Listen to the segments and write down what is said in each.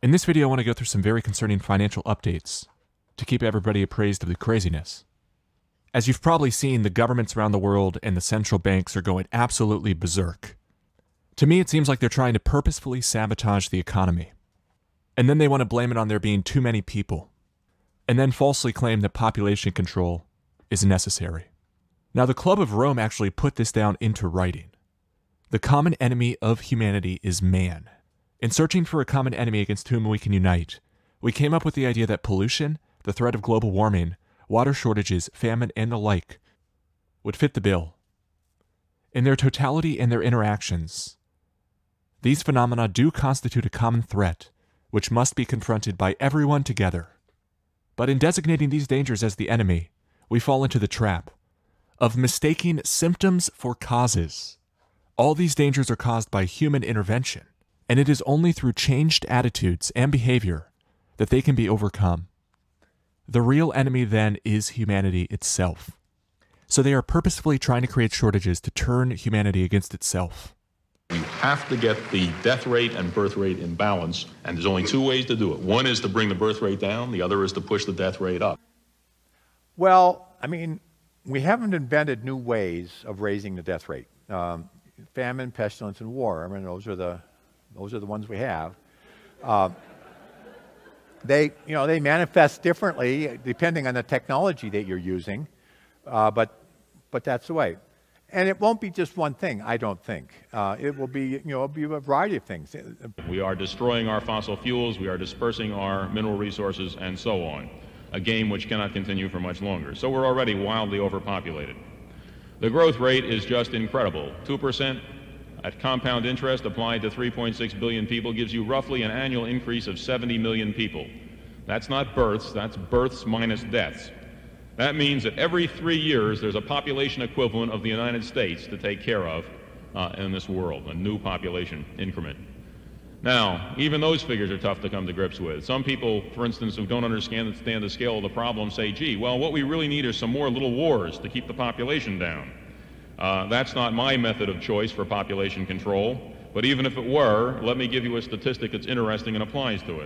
In this video, I want to go through some very concerning financial updates to keep everybody appraised of the craziness. As you've probably seen, the governments around the world and the central banks are going absolutely berserk. To me, it seems like they're trying to purposefully sabotage the economy. And then they want to blame it on there being too many people. And then falsely claim that population control is necessary. Now, the Club of Rome actually put this down into writing. The common enemy of humanity is man. In searching for a common enemy against whom we can unite, we came up with the idea that pollution, the threat of global warming, water shortages, famine, and the like would fit the bill. In their totality and their interactions, these phenomena do constitute a common threat, which must be confronted by everyone together. But in designating these dangers as the enemy, we fall into the trap of mistaking symptoms for causes. All these dangers are caused by human intervention, and it is only through changed attitudes and behavior that they can be overcome. The real enemy then is humanity itself. So they are purposefully trying to create shortages to turn humanity against itself. You have to get the death rate and birth rate in balance, and there's only two ways to do it. One is to bring the birth rate down, the other is to push the death rate up. Well, we haven't invented new ways of raising the death rate. Famine, pestilence, and war, those are the ones we have. They manifest differently depending on the technology that you're using, but that's the way. And it won't be just one thing, I don't think. It will be, it'll be a variety of things. We are destroying our fossil fuels, we are dispersing our mineral resources, and so on. A game which cannot continue for much longer. So we're already wildly overpopulated. The growth rate is just incredible. 2% at compound interest applied to 3.6 billion people gives you roughly an annual increase of 70 million people. That's not births, that's births minus deaths. That means that every 3 years there's a population equivalent of the United States to take care of in this world, a new population increment. Now, even those figures are tough to come to grips with. Some people, for instance, who don't understand the scale of the problem say, gee, well, what we really need are some more little wars to keep the population down. That's not my method of choice for population control, but even if it were, let me give you a statistic that's interesting and applies to it.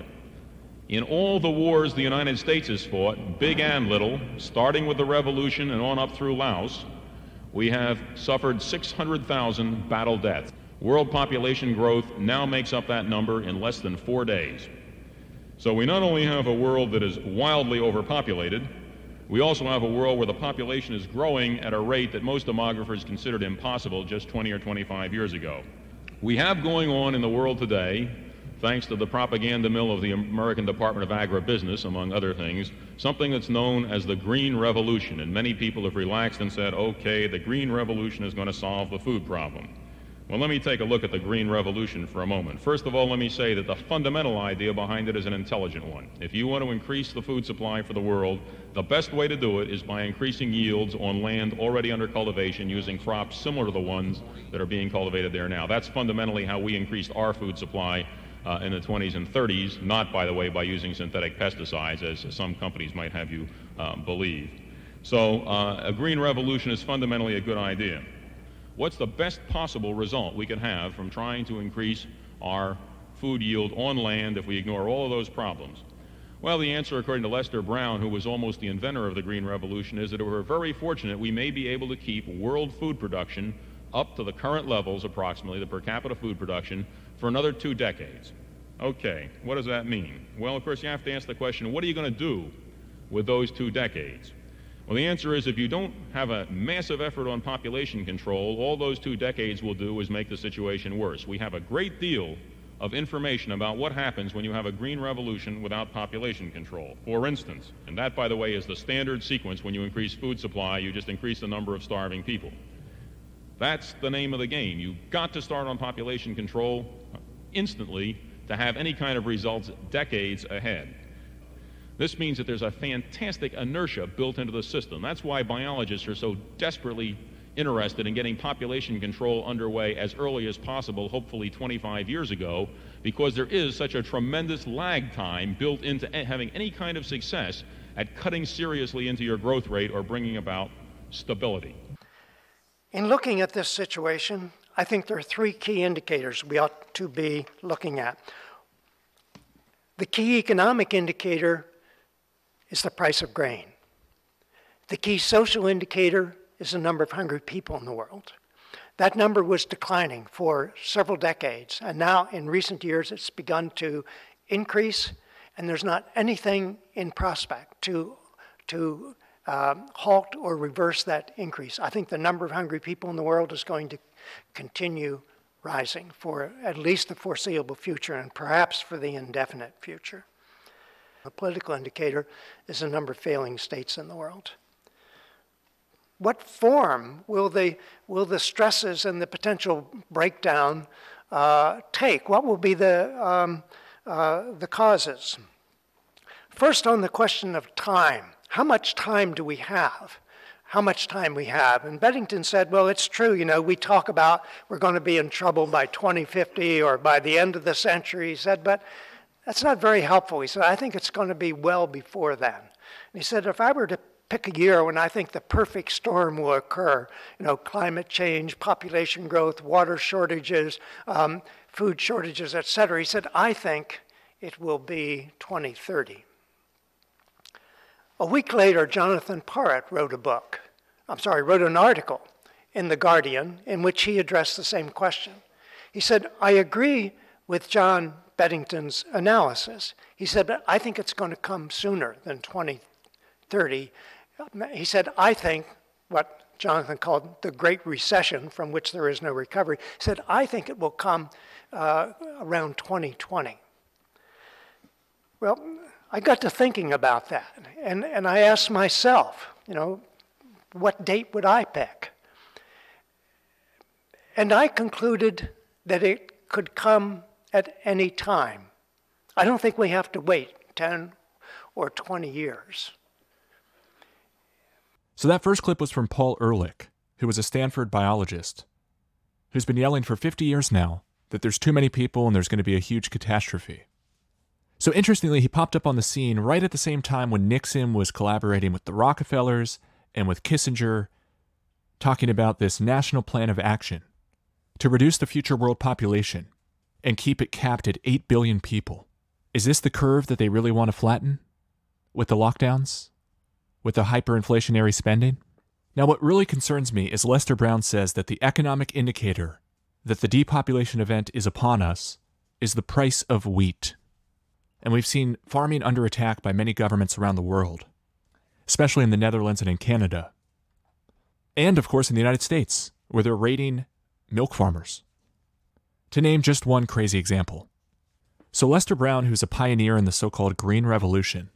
In all the wars the United States has fought, big and little, starting with the Revolution and on up through Laos, we have suffered 600,000 battle deaths. World population growth now makes up that number in less than 4 days. So we not only have a world that is wildly overpopulated, we also have a world where the population is growing at a rate that most demographers considered impossible just 20 or 25 years ago. We have going on in the world today, thanks to the propaganda mill of the American Department of Agribusiness, among other things, something that's known as the Green Revolution. And many people have relaxed and said, okay, the Green Revolution is going to solve the food problem. Well, let me take a look at the Green Revolution for a moment. First of all, let me say that the fundamental idea behind it is an intelligent one. If you want to increase the food supply for the world, the best way to do it is by increasing yields on land already under cultivation using crops similar to the ones that are being cultivated there now. That's fundamentally how we increased our food supply in the 20s and 30s, not, by the way, by using synthetic pesticides, as some companies might have you believe. So a Green Revolution is fundamentally a good idea. What's the best possible result we could have from trying to increase our food yield on land if we ignore all of those problems? Well, the answer, according to Lester Brown, who was almost the inventor of the Green Revolution, is that we're very fortunate we may be able to keep world food production up to the current levels, approximately, the per capita food production, for another 2 decades. Okay, what does that mean? Well, of course, you have to ask the question, what are you going to do with those 2 decades? Well, the answer is if you don't have a massive effort on population control, all those 2 decades will do is make the situation worse. We have a great deal of information about what happens when you have a green revolution without population control. For instance, and that, by the way, is the standard sequence when you increase food supply, you just increase the number of starving people. That's the name of the game. You've got to start on population control instantly to have any kind of results decades ahead. This means that there's a fantastic inertia built into the system. That's why biologists are so desperately interested in getting population control underway as early as possible, hopefully 25 years ago, because there is such a tremendous lag time built into having any kind of success at cutting seriously into your growth rate or bringing about stability. In looking at this situation, I think there are 3 key indicators we ought to be looking at. The key economic indicator is the price of grain. The key social indicator is the number of hungry people in the world. That number was declining for several decades, and now in recent years it's begun to increase, and there's not anything in prospect to halt or reverse that increase. I think the number of hungry people in the world is going to continue rising for at least the foreseeable future and perhaps for the indefinite future. The political indicator is the number of failing states in the world. What form will the stresses and the potential breakdown take? What will be the causes? First, on the question of time. How much time do we have? How much time we have? And Beddington said, well, it's true, we talk about we're going to be in trouble by 2050 or by the end of the century. He said, but that's not very helpful. He said, I think it's going to be well before then. And he said, if I were to pick a year when I think the perfect storm will occur, climate change, population growth, water shortages, food shortages, et cetera, he said, I think it will be 2030. A week later, Jonathan Porritt wrote an article in The Guardian in which he addressed the same question. He said, I agree with John Beddington's analysis. He said, but I think it's going to come sooner than 2030. He said, I think what Jonathan called the Great Recession, from which there is no recovery, he said, I think it will come around 2020. Well, I got to thinking about that, and I asked myself, what date would I pick? And I concluded that it could come at any time. I don't think we have to wait 10 or 20 years. So that first clip was from Paul Ehrlich, who was a Stanford biologist, who's been yelling for 50 years now that there's too many people and there's going to be a huge catastrophe. So interestingly, he popped up on the scene right at the same time when Nixon was collaborating with the Rockefellers and with Kissinger, talking about this national plan of action to reduce the future world population and keep it capped at 8 billion people. Is this the curve that they really want to flatten with the lockdowns, with the hyperinflationary spending? Now, what really concerns me is Lester Brown says that the economic indicator that the depopulation event is upon us is the price of wheat. And we've seen farming under attack by many governments around the world, especially in the Netherlands and in Canada. And, of course, in the United States, where they're raiding milk farmers. To name just one crazy example. So Lester Brown, who's a pioneer in the so-called Green Revolution,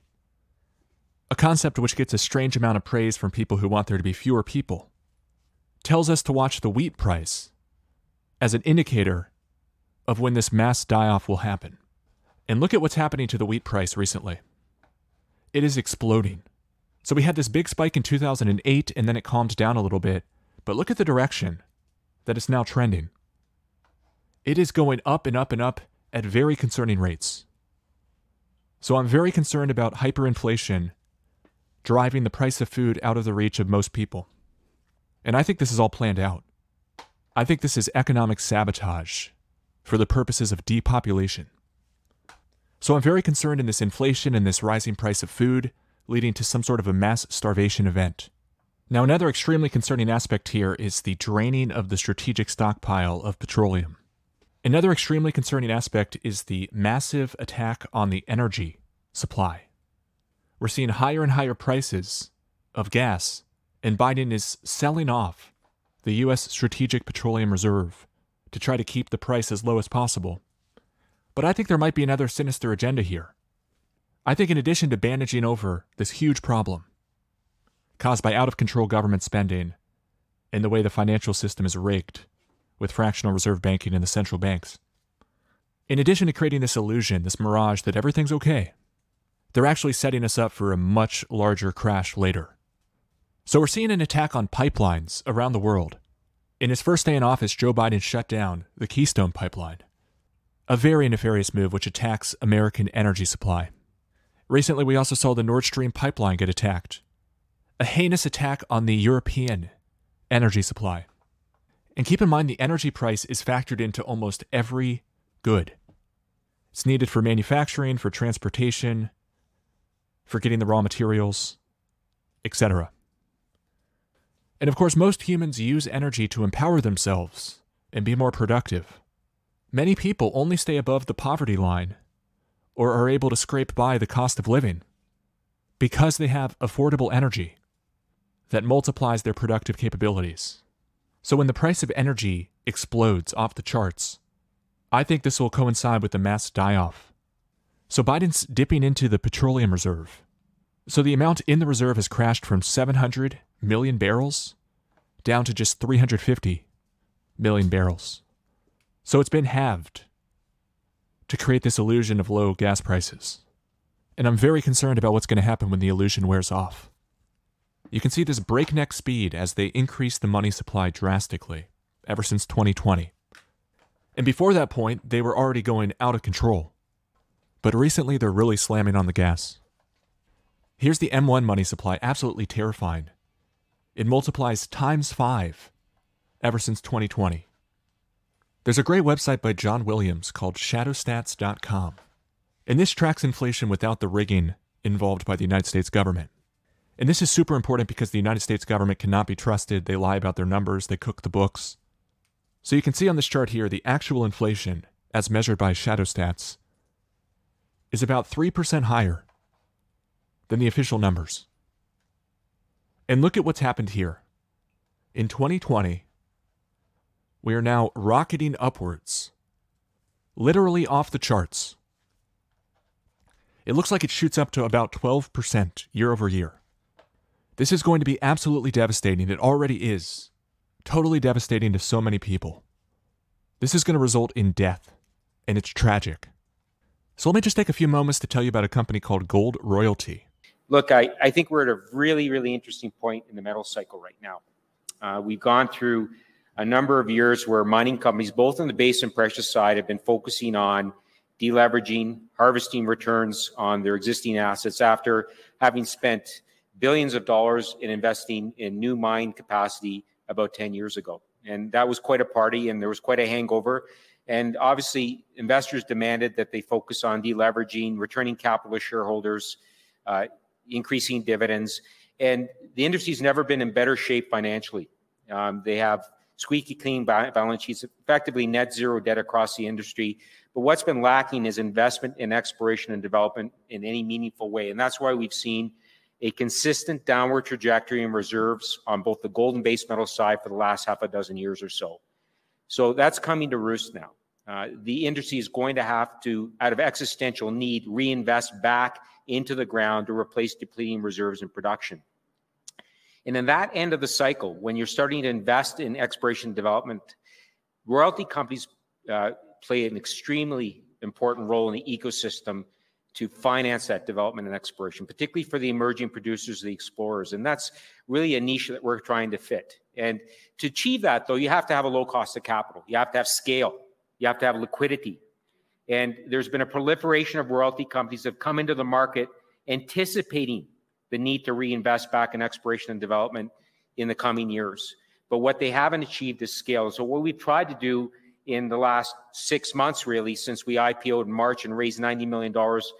a concept which gets a strange amount of praise from people who want there to be fewer people, tells us to watch the wheat price as an indicator of when this mass die-off will happen. And look at what's happening to the wheat price recently. It is exploding. So we had this big spike in 2008, and then it calmed down a little bit. But look at the direction that it's now trending. It is going up and up and up at very concerning rates. So I'm very concerned about hyperinflation driving the price of food out of the reach of most people. And I think this is all planned out. I think this is economic sabotage for the purposes of depopulation. So I'm very concerned in this inflation and this rising price of food leading to some sort of a mass starvation event. Now, another extremely concerning aspect here is the draining of the strategic stockpile of petroleum. Another extremely concerning aspect is the massive attack on the energy supply. We're seeing higher and higher prices of gas, and Biden is selling off the U.S. Strategic Petroleum Reserve to try to keep the price as low as possible. But I think there might be another sinister agenda here. I think in addition to bandaging over this huge problem caused by out-of-control government spending and the way the financial system is rigged with fractional reserve banking and the central banks, in addition to creating this illusion, this mirage that everything's okay, they're actually setting us up for a much larger crash later. So we're seeing an attack on pipelines around the world. In his first day in office, Joe Biden shut down the Keystone Pipeline, a very nefarious move which attacks American energy supply. Recently, we also saw the Nord Stream pipeline get attacked, a heinous attack on the European energy supply. And keep in mind, the energy price is factored into almost every good. It's needed for manufacturing, for transportation, for getting the raw materials, etc. And of course, most humans use energy to empower themselves and be more productive. Many people only stay above the poverty line or are able to scrape by the cost of living because they have affordable energy that multiplies their productive capabilities. So when the price of energy explodes off the charts, I think this will coincide with the mass die-off. So Biden's dipping into the petroleum reserve. So the amount in the reserve has crashed from 700 million barrels down to just 350 million barrels. So it's been halved to create this illusion of low gas prices. And I'm very concerned about what's going to happen when the illusion wears off. You can see this breakneck speed as they increase the money supply drastically ever since 2020. And before that point, they were already going out of control. But recently, they're really slamming on the gas. Here's the M1 money supply, absolutely terrifying. It multiplies times 5 ever since 2020. There's a great website by John Williams called shadowstats.com. And this tracks inflation without the rigging involved by the United States government. And this is super important because the United States government cannot be trusted. They lie about their numbers. They cook the books. So you can see on this chart here, the actual inflation, as measured by ShadowStats, is about 3% higher than the official numbers. And look at what's happened here. In 2020, we are now rocketing upwards, literally off the charts. It looks like it shoots up to about 12% year over year. This is going to be absolutely devastating. It already is. Totally devastating to so many people. This is going to result in death, and it's tragic. So let me just take a few moments to tell you about a company called Gold Royalty. Look, I think we're at a really, really interesting point in the metal cycle right now. We've gone through a number of years where mining companies, both on the base and precious side, have been focusing on deleveraging, harvesting returns on their existing assets after having spent billions of dollars in investing in new mine capacity about 10 years ago. And that was quite a party, and there was quite a hangover. And obviously, investors demanded that they focus on deleveraging, returning capital to shareholders, increasing dividends. And the industry's never been in better shape financially. They have squeaky clean balance sheets, effectively net zero debt across the industry. But what's been lacking is investment in exploration and development in any meaningful way. And that's why we've seen a consistent downward trajectory in reserves on both the gold and base metal side for the last half a dozen years or so. So that's coming to roost now. The industry is going to have to, out of existential need, reinvest back into the ground to replace depleting reserves and production. And in that end of the cycle, when you're starting to invest in exploration and development, royalty companies play an extremely important role in the ecosystem to finance that development and exploration, particularly for the emerging producers, the explorers. And that's really a niche that we're trying to fit. And to achieve that, though, you have to have a low cost of capital. You have to have scale. You have to have liquidity. And there's been a proliferation of royalty companies that have come into the market anticipating the need to reinvest back in exploration and development in the coming years. But what they haven't achieved is scale. So what we've tried to do in the last 6 months, really, since we IPO'd in March and raised $90 million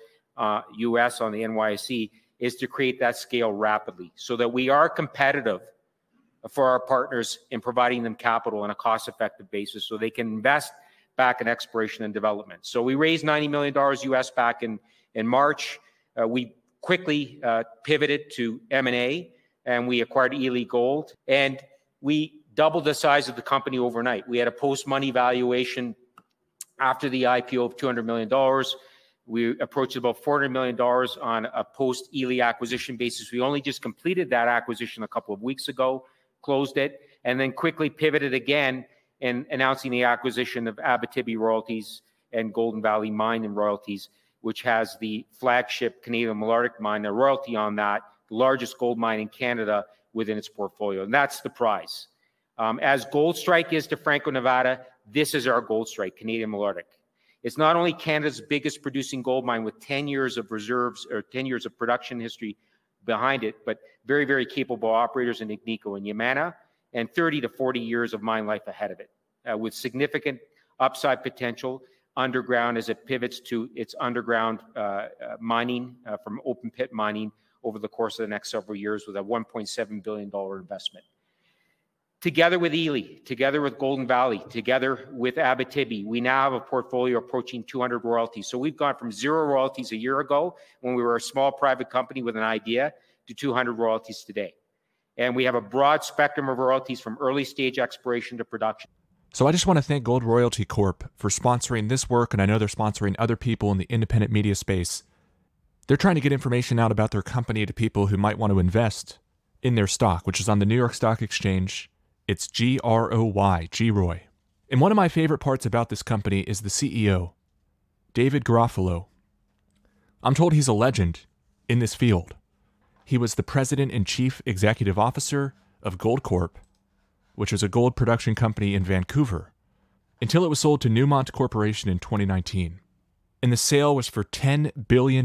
US on the NYSE, is to create that scale rapidly so that we are competitive for our partners in providing them capital on a cost-effective basis so they can invest back in exploration and development. So we raised $90 million US back in March. We quickly pivoted to M&A, and we acquired Ely Gold, and we doubled the size of the company overnight. We had a post-money valuation after the IPO of $200 million. We approached about $400 million on a post-Ely acquisition basis. We only just completed that acquisition a couple of weeks ago, closed it, and then quickly pivoted again in announcing the acquisition of Abitibi Royalties and Golden Valley Mine and Royalties, which has the flagship Canadian Malartic mine, a royalty on that, the largest gold mine in Canada within its portfolio. And that's the prize. As Goldstrike is to Franco-Nevada, this is our Goldstrike, Canadian Malartic. It's not only Canada's biggest producing gold mine with 10 years of reserves or 10 years of production history behind it, but very, very capable operators in Agnico and Yamana, and 30 to 40 years of mine life ahead of it, with significant upside potential, underground as it pivots to its underground mining from open pit mining over the course of the next several years with a $1.7 billion investment. Together with Ely, together with Golden Valley, together with Abitibi, we now have a portfolio approaching 200 royalties. So we've gone from 0 royalties a year ago when we were a small private company with an idea to 200 royalties today. And we have a broad spectrum of royalties from early stage exploration to production. So I just want to thank Gold Royalty Corp for sponsoring this work, and I know they're sponsoring other people in the independent media space. They're trying to get information out about their company to people who might want to invest in their stock, which is on the New York Stock Exchange. It's GROY, GROY. And one of my favorite parts about this company is the CEO, David Garofalo. I'm told he's a legend in this field. He was the president and chief executive officer of Goldcorp, which is a gold production company in Vancouver, until it was sold to Newmont Corporation in 2019. And the sale was for $10 billion.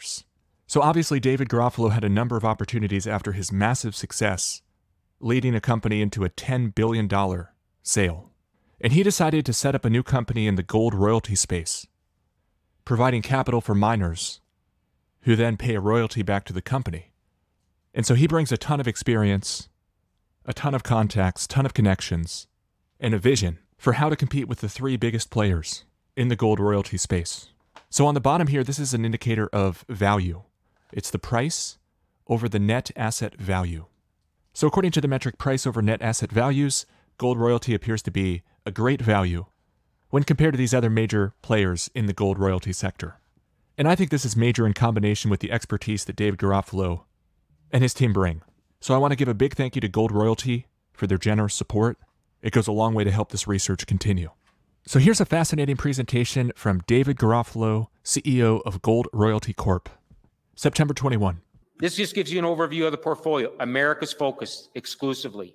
So obviously David Garofalo had a number of opportunities after his massive success, leading a company into a $10 billion sale. And he decided to set up a new company in the gold royalty space, providing capital for miners, who then pay a royalty back to the company. And so he brings a ton of experience, a ton of contacts, ton of connections, and a vision for how to compete with the 3 biggest players in the gold royalty space. So on the bottom here, this is an indicator of value. It's the price over the net asset value. So according to the metric price over net asset values, Gold Royalty appears to be a great value when compared to these other major players in the gold royalty sector. And I think this is major in combination with the expertise that David Garofalo and his team bring. So I want to give a big thank you to Gold Royalty for their generous support. It goes a long way to help this research continue. So here's a fascinating presentation from David Garofalo, CEO of Gold Royalty Corp. September 21. This just gives you an overview of the portfolio. America's focused exclusively.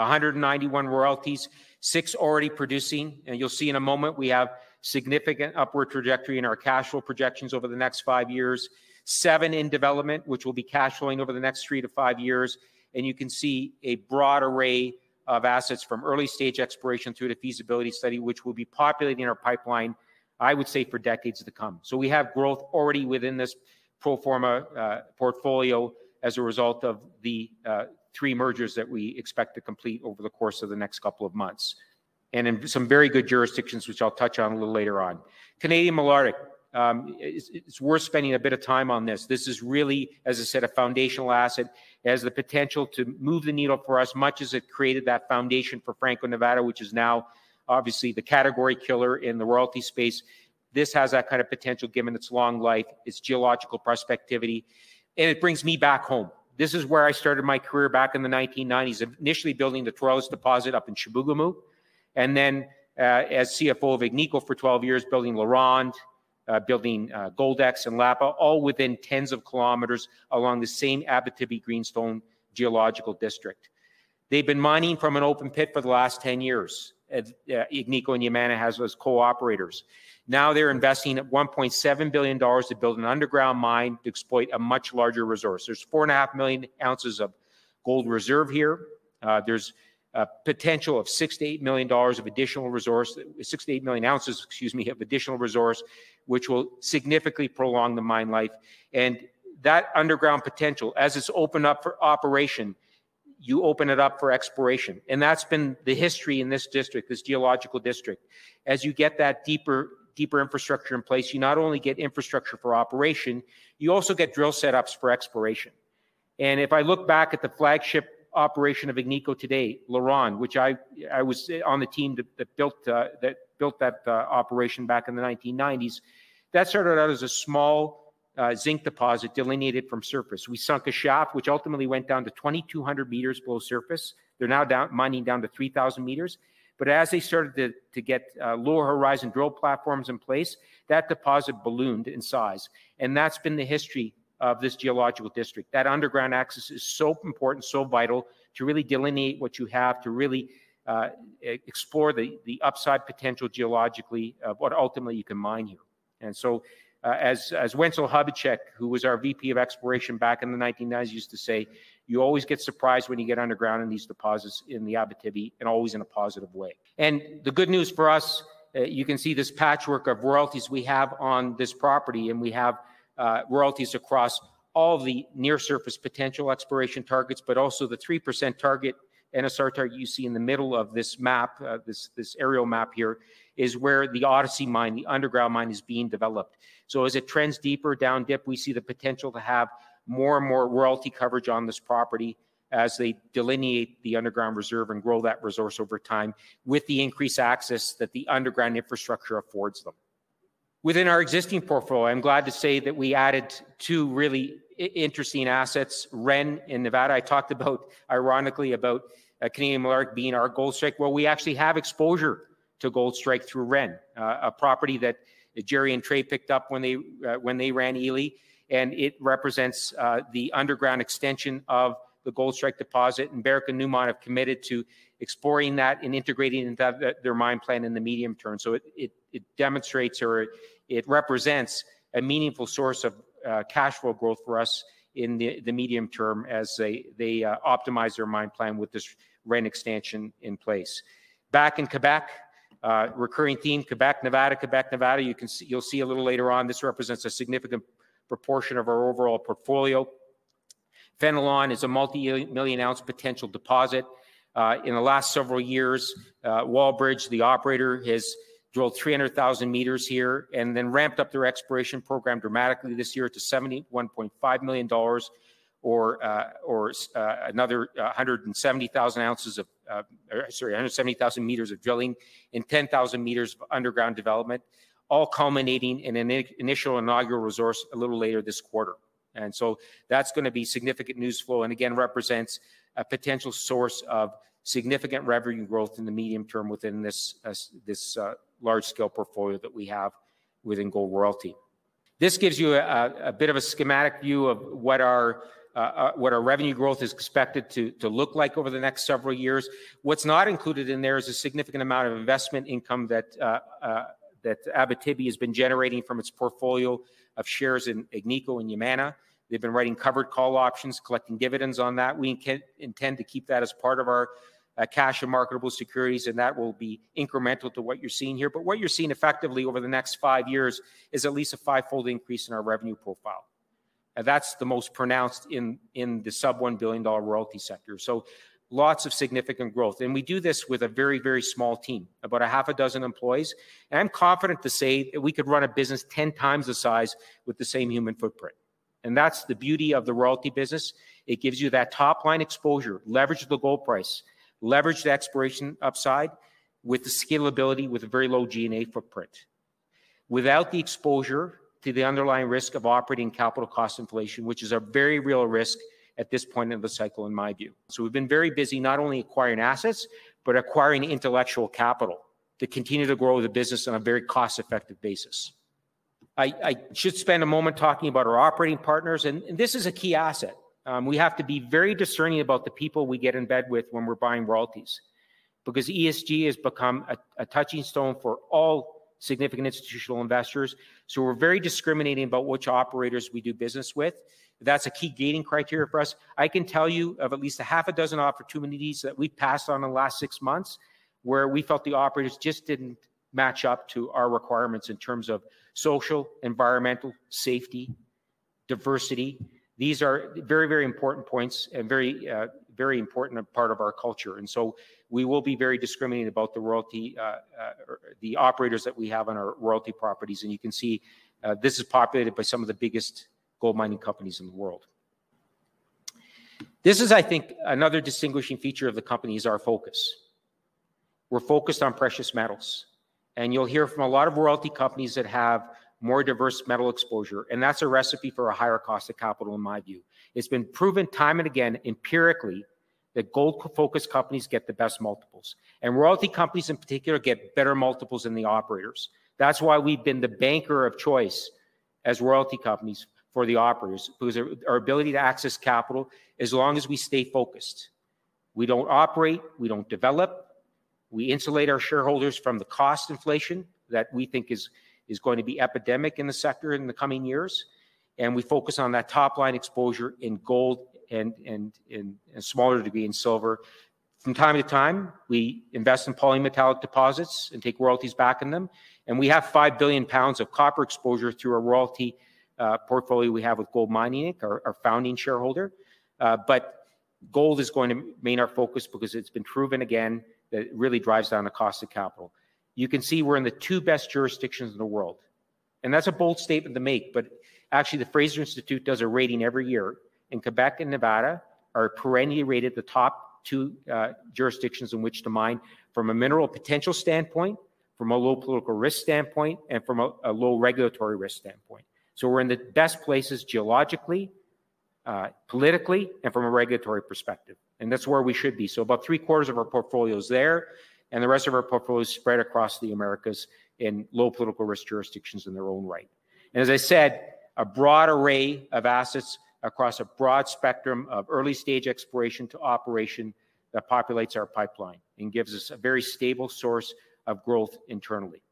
191 royalties, 6 already producing. And you'll see in a moment we have significant upward trajectory in our cash flow projections over the next 5 years. 7 in development, which will be cash flowing over the next 3 to 5 years. And you can see a broad array of assets from early stage exploration through to feasibility study, which will be populating our pipeline, I would say, for decades to come. So we have growth already within this pro forma portfolio as a result of the 3 mergers that we expect to complete over the course of the next couple of months. And in some very good jurisdictions, which I'll touch on a little later on. Canadian Malartic, it's worth spending a bit of time on this. This is really, as I said, a foundational asset. It has the potential to move the needle for us, much as it created that foundation for Franco-Nevada, which is now obviously the category killer in the royalty space. This has that kind of potential given its long life, its geological prospectivity, and it brings me back home. This is where I started my career back in the 1990s, initially building the Troilus deposit up in Chibougamau, and then as CFO of Agnico for 12 years, building LaRonde, building Goldex and Lapa, all within tens of kilometers along the same Abitibi Greenstone geological district. They've been mining from an open pit for the last 10 years. Agnico and Yamana has as co-operators. Now they're investing at $1.7 billion to build an underground mine to exploit a much larger resource. There's 4.5 million ounces of gold reserve here. There's a potential of $6 to $8 million of additional resource, 6 to 8 million ounces, of additional resource, which will significantly prolong the mine life. And that underground potential, as it's opened up for operation, you open it up for exploration. And that's been the history in this district, this geological district. As you get that deeper infrastructure in place, you not only get infrastructure for operation, you also get drill setups for exploration. And if I look back at the flagship operation of Agnico today, LaRonde, which I was on the team that built that operation back in the 1990s, that started out as a small zinc deposit delineated from surface. We sunk a shaft, which ultimately went down to 2,200 meters below surface. They're now mining down to 3,000 meters. But as they started to get lower horizon drill platforms in place, that deposit ballooned in size. And that's been the history of this geological district. That underground access is so important, so vital to really delineate what you have, to really explore the upside potential geologically of what ultimately you can mine here. And so as Wenzel Hubachek, who was our VP of exploration back in the 1990s, used to say, you always get surprised when you get underground in these deposits in the Abitibi, and always in a positive way. And the good news for us you can see this patchwork of royalties we have on this property, and we have royalties across all the near-surface potential exploration targets, but also the 3% target, NSR target you see in the middle of this map, this aerial map here, is where the Odyssey mine, the underground mine, is being developed. So as it trends deeper down dip, we see the potential to have more and more royalty coverage on this property as they delineate the underground reserve and grow that resource over time with the increased access that the underground infrastructure affords them. Within our existing portfolio, I'm glad to say that we added two really interesting assets. Ren in Nevada, I talked about, ironically, about Canadian Malartic being our Goldstrike. Well, we actually have exposure to Goldstrike through Ren, a property that Jerry and Trey picked up when they ran Ely, and it represents the underground extension of the Goldstrike deposit, and Barrick and Newmont have committed to exploring that and integrating into their mine plan in the medium term. So it demonstrates, or it represents, a meaningful source of cash flow growth for us in the medium term as they optimize their mine plan with this Ren extension in place. Back in Quebec, recurring theme, Quebec, Nevada. You'll see a little later on, this represents a significant proportion of our overall portfolio. Fenelon is a multi-million ounce potential deposit. In the last several years, Wallbridge, the operator, has drilled 300,000 meters here and then ramped up their exploration program dramatically this year to $71.5 million, or another 170,000 ounces of, 170,000 meters of drilling and 10,000 meters of underground development, all culminating in an initial inaugural resource a little later this quarter. And so that's going to be significant news flow, and again represents a potential source of significant revenue growth in the medium term within this large-scale portfolio that we have within Gold Royalty. This gives you a bit of a schematic view of what our revenue growth is expected to look like over the next several years. What's not included in there is a significant amount of investment income that Abitibi has been generating from its portfolio of shares in Agnico and Yamana. They've been writing covered call options, collecting dividends on that. We intend to keep that as part of our cash and marketable securities, and that will be incremental to what you're seeing here. But what you're seeing effectively over the next 5 years is at least a five-fold increase in our revenue profile. And that's the most pronounced in the sub $1 billion royalty sector. So lots of significant growth. And we do this with a very, very small team, about a half a dozen employees. And I'm confident to say that we could run a business 10 times the size with the same human footprint. And that's the beauty of the royalty business. It gives you that top line exposure, leverage the gold price, leverage the exploration upside with the scalability with a very low G&A footprint. Without the exposure to the underlying risk of operating capital cost inflation, which is a very real risk at this point in the cycle, in my view. So we've been very busy not only acquiring assets, but acquiring intellectual capital to continue to grow the business on a very cost-effective basis. I should spend a moment talking about our operating partners, and this is a key asset. We have to be very discerning about the people we get in bed with when we're buying royalties, because ESG has become a touching stone for all significant institutional investors. So we're very discriminating about which operators we do business with. That's a key gating criteria for us. I can tell you of at least a half a dozen opportunities that we've passed on in the last 6 months where we felt the operators just didn't match up to our requirements in terms of social, environmental, safety, diversity. These are very, very important points and very important part of our culture. And so we will be very discriminating about the royalty, the operators that we have on our royalty properties. And you can see this is populated by some of the biggest gold mining companies in the world. This is, I think, another distinguishing feature of the company is our focus. We're focused on precious metals. And you'll hear from a lot of royalty companies that have more diverse metal exposure, and that's a recipe for a higher cost of capital, in my view. It's been proven time and again, empirically, that gold-focused companies get the best multiples. And royalty companies in particular get better multiples than the operators. That's why we've been the banker of choice as royalty companies for the operators, because our ability to access capital, as long as we stay focused. We don't operate, we don't develop, we insulate our shareholders from the cost inflation that we think is going to be epidemic in the sector in the coming years. And we focus on that top line exposure in gold and in a smaller degree in silver From time to time, we invest in polymetallic deposits and take royalties back in them. And we have 5 billion pounds of copper exposure through a royalty portfolio we have with Gold Mining Inc., our founding shareholder. But gold is going to remain our focus because it's been proven again that it really drives down the cost of capital. You can see we're in the 2 best jurisdictions in the world. And that's a bold statement to make, but actually the Fraser Institute does a rating every year. And Quebec and Nevada are perennially rated the top 2 jurisdictions in which to mine from a mineral potential standpoint, from a low political risk standpoint, and from a low regulatory risk standpoint. So we're in the best places geologically, politically, and from a regulatory perspective. And that's where we should be. So about 3/4 of our portfolio is there, and the rest of our portfolio is spread across the Americas in low political risk jurisdictions in their own right. And as I said, a broad array of assets across a broad spectrum of early stage exploration to operation that populates our pipeline and gives us a very stable source of growth internally.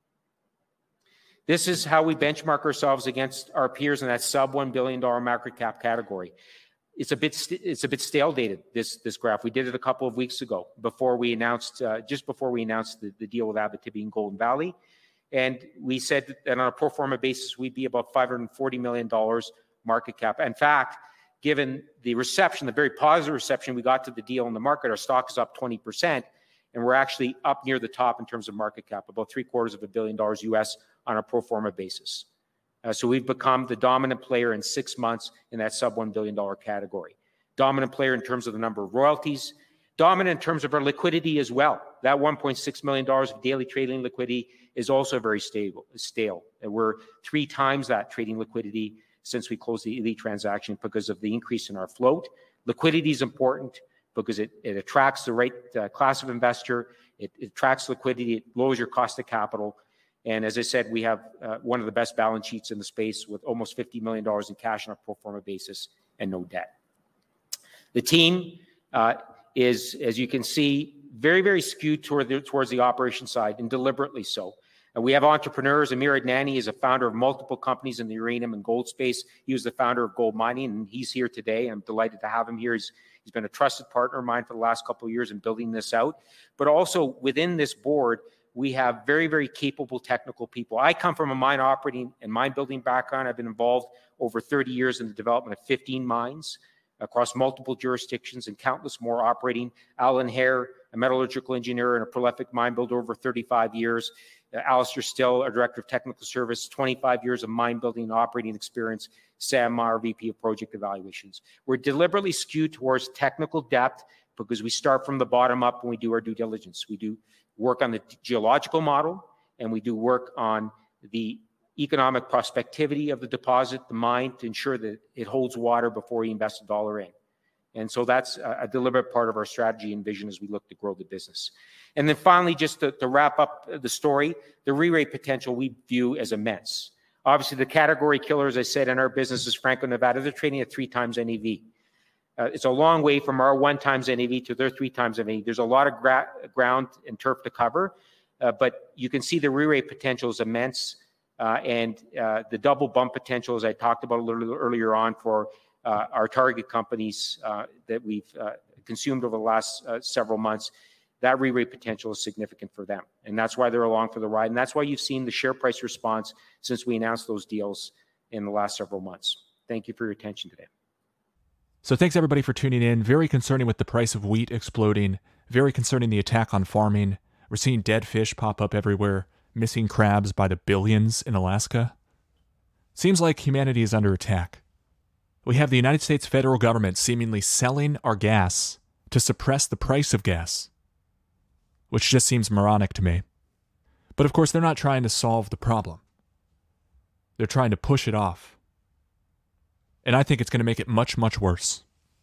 This is how we benchmark ourselves against our peers in that sub $1 billion market cap category. It's a bit stale dated, this graph. We did it a couple of weeks ago before we announced, just before we announced the deal with Abitibi and Golden Valley. And we said that on a pro forma basis, we'd be about $540 million market cap. In fact, given the reception, the very positive reception we got to the deal in the market, our stock is up 20%, and we're actually up near the top in terms of market cap, about $750 million US on a pro forma basis. So we've become the dominant player in 6 months in that sub $1 billion category. Dominant player in terms of the number of royalties, dominant in terms of our liquidity as well. That $1.6 million of daily trading liquidity is also very stale. And we're 3 times that trading liquidity since we closed the Elite transaction because of the increase in our float. Liquidity is important because it attracts the right class of investor, it attracts liquidity, it lowers your cost of capital. And as I said, we have one of the best balance sheets in the space with almost $50 million in cash on a pro forma basis and no debt. The team is, as you can see, very, very skewed towards the operation side, and deliberately so. We have entrepreneurs. Amir Adnani is a founder of multiple companies in the uranium and gold space. He was the founder of Gold Mining, and he's here today. I'm delighted to have him here. He's been a trusted partner of mine for the last couple of years in building this out. But also within this board, we have very, very capable technical people. I come from a mine operating and mine building background. I've been involved over 30 years in the development of 15 mines across multiple jurisdictions and countless more operating. Alan Hare, a metallurgical engineer and a prolific mine builder over 35 years. Alistair Still, our Director of Technical Service, 25 years of mine building and operating experience. Sam Meyer, VP of Project Evaluations. We're deliberately skewed towards technical depth because we start from the bottom up when we do our due diligence. We do work on the geological model, and we do work on the economic prospectivity of the deposit, the mine, to ensure that it holds water before we invest a dollar in. And so that's a deliberate part of our strategy and vision as we look to grow the business. And then finally, just to wrap up the story, the re-rate potential we view as immense. Obviously, the category killer, as I said, in our business is Franco-Nevada. They're trading at 3 times NAV. It's a long way from our 1 times NAV to their 3 times NAV. There's a lot of ground and turf to cover, but you can see the re-rate potential is immense, and the double bump potential, as I talked about a little earlier on, for our target companies that we've consumed over the last several months, that re-rate potential is significant for them. And that's why they're along for the ride. And that's why you've seen the share price response since we announced those deals in the last several months. Thank you for your attention today. So thanks everybody for tuning in. Very concerning with the price of wheat exploding. Very concerning the attack on farming. We're seeing dead fish pop up everywhere. Missing crabs by the billions in Alaska. Seems like humanity is under attack. We have the United States federal government seemingly selling our gas to suppress the price of gas, which just seems moronic to me. But of course, they're not trying to solve the problem. They're trying to push it off. And I think it's going to make it much, much worse.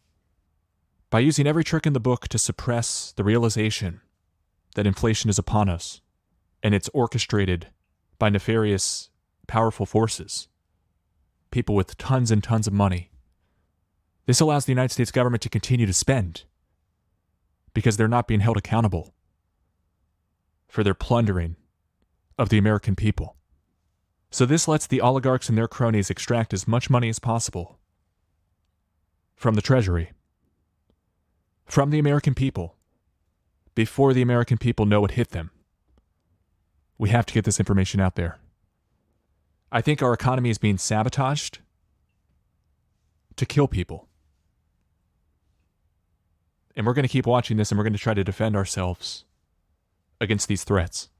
By using every trick in the book to suppress the realization that inflation is upon us, and it's orchestrated by nefarious, powerful forces, people with tons and tons of money. This allows the United States government to continue to spend because they're not being held accountable for their plundering of the American people. So this lets the oligarchs and their cronies extract as much money as possible from the Treasury, from the American people, before the American people know what hit them. We have to get this information out there. I think our economy is being sabotaged to kill people. And we're going to keep watching this, and we're going to try to defend ourselves against these threats.